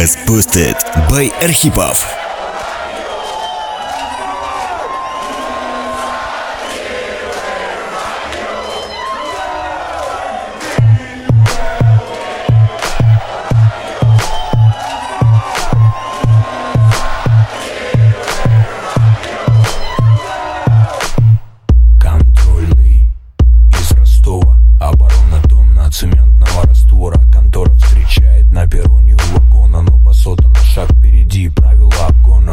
Podcast boosted by Arhipov. Цементного раствора контора встречает на перроне у вагона, но басота на шаг впереди, правила обгона.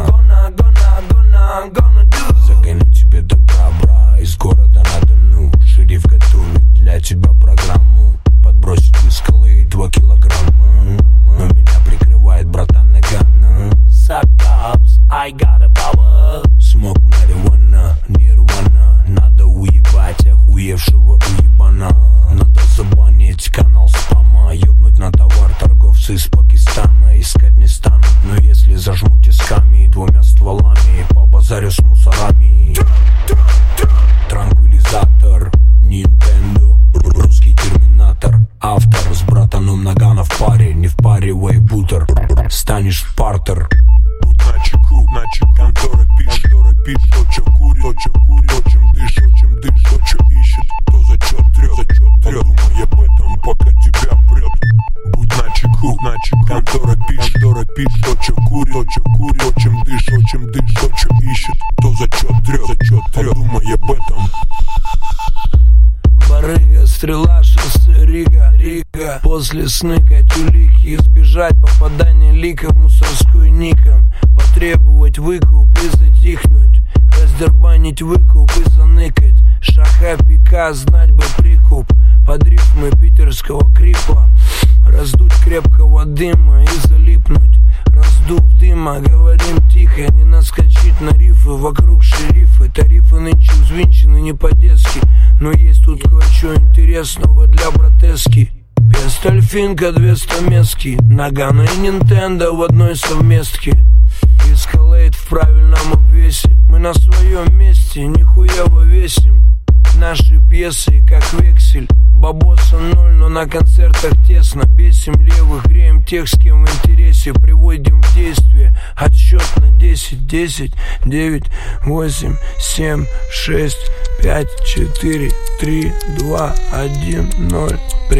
Загоню тебе добра, бра, из города на Дону. Шериф готовит для тебя программу, подбросить в скалы 2 килограмма. Но меня прикрывает братан Нагана. Suck ups, I got a power. Smoke marijuana, нирвана. Надо уебать охуевшего уебана. Надо забанить канал спама, ёбнуть на товар торговцы из Пакистана. Искать не станут, но если зажму тисками 2 стволами, по базарю с мусорами. Транквилизатор, Nintendo, русский терминатор. Автор с братаном Нагана в паре, не впаривай бутер, станешь в партер. Будь начеку, контора пишет, то чё курит, то чем дышит, то чё ищет, то зачёт трёт. Подумай об этом, пока тебя прёт. Будь начеку, контора пишет, то чё курит, то чем дышит, то чё ищет, то зачёт трёт. Подумай об этом. Барыга, стрела, шоссе, Рига. После сныка тюлики, избежать попадания лика в мусорскую Никон. Потребовать выкуп и затихнуть, раздербанить выкуп и заныкать. Шаха пика, знать бы прикуп, под рифмы питерского крипа. Раздуть крепкого дыма и залипнуть. Раздув дыма, говорим тихо, не наскочить на рифы. Вокруг шерифы, тарифы нынче взвинчены не по-детски. Но есть тут кое-что интересного для братески. Пестольфинка, 2 стамески, Нагана и Нинтендо в одной совместке. Эскалейт в правильном обвесе. Мы на своем месте, нихуево весим. Наши пьесы как вексель. Бабоса 0, но на концертах тесно. Бесим левых, греем тех, с кем в интересе. Приводим в действие отсчет на 10, 10, 9, 8, 7, 6, 5, 4, 3, 2, 1, 0.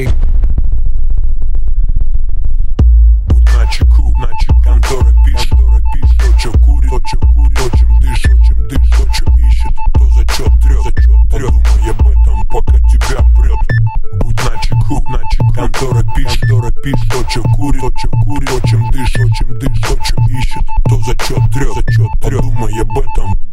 Будь начеку, контора пишет, то чё курит, то чем дышит, то чё ищет, то зачёт трёт. Подумай об этом, пока тебя прёт. Будь начеку, контора пишет, то чё курит, то чем дышит, то чё ищет, то зачёт трёт. Подумай об этом.